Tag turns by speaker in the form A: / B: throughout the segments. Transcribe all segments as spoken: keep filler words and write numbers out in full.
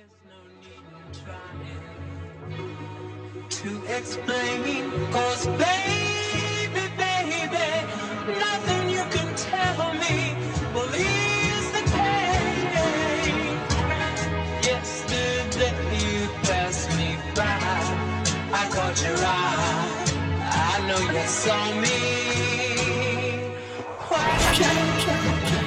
A: To explain, 'cause baby, baby, nothing you can tell me will ease the pain. Yesterday you passed me by, I caught your eye, I know you saw me. Why can't you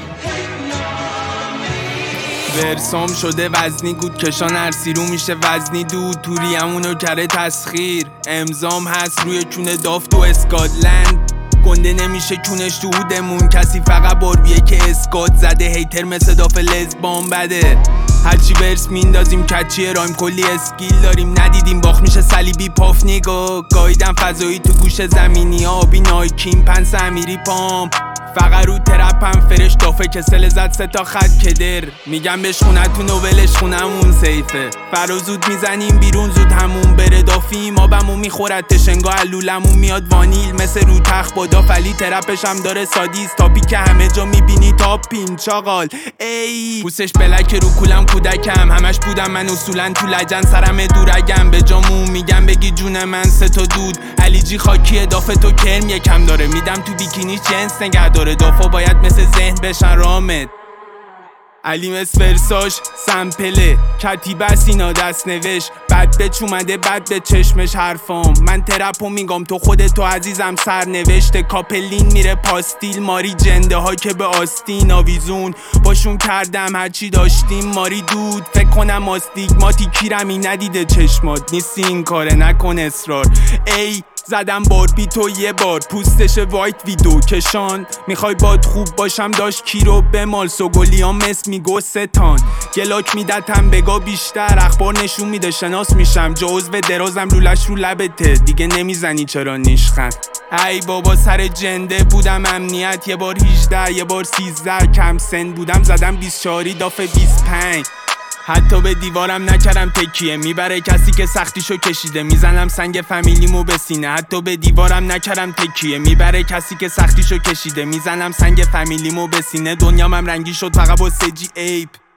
A: ignore me?
B: ورسام شده وزنی گود کشان ارسی رو میشه وزنی دود توریمونو کره تسخیر امضام هست روی چونه دافت و اسکاتلند گنده نمیشه چونش تو هودمون کسی فقط بارویه که اسکات زده هیتر مثل داف لزبان بده هرچی ورس میندازیم کچیه رایم کلی اسکیل داریم ندیدیم باخ میشه صلیبی پاف نیگا گایدم فضایی تو گوش زمینی آبی نایکیم پنس امیری پام فقط رو ترپم فرش دافه کسل زد سه تا خط کدر میگم بهش خونتون و ولش خونمون سیفه فرا زود میزنیم بیرون زود همون بره دافیم آبمون میخورد تشنگا علولمون میاد وانیل مثل رو تخت با دافلی ترپش هم داره سادیس تاپی که همه جا میبینی تاپین چاقال ای پوسش بلک رو کولم کودکم همش بودم من اصولا تو لجن سرم دورگم به جامون میگم بگی جون من سه تا دود علی جی خاکی اضافه تو کرم یکم داره میدم تو بیکینی جنس نگه داره دافا باید مثل ذهن بشن رامد علی مسفرساش سمپله کتیبه سینا دست نوش بد به چومده بد به چشمش حرفام من ترپو میگم تو خودتو عزیزم سر نوشته کاپلین میره پاستیل ماری جنده ها که به آستین آویزون باشون کردم هرچی داشتیم ماری دود فکر کنم آستیگماتی کیرمی ندیده چشمات نیستی این کاره نکن اصرار ای زدم باربی تو یه بار پوستش وایت ویدو کشان میخوای باد خوب باشم داشت کی رو بمال سوگلیام مس میگو ستان گلاک میدتم بگا بیشتر اخبار نشون میده شناس میشم جزو درازم لولش رو لبته دیگه نمیزنی چرا نیشخند ای بابا سر جنده بودم امنیت یه بار هجده یه بار سیزده کم سن بودم زدم بیست چاری دافه بیست پنج حتی به دیوارم نکردم تکیه میبره کسی که سختیشو کشیده میزنم سنگ فامیلیمو به سینه حتی به دیوارم نکردم تکیه میبره کسی که سختیشو کشیده میزنم سنگ فامیلیمو به سینه دنیام هم رنگی شد فقط با سجی ایپ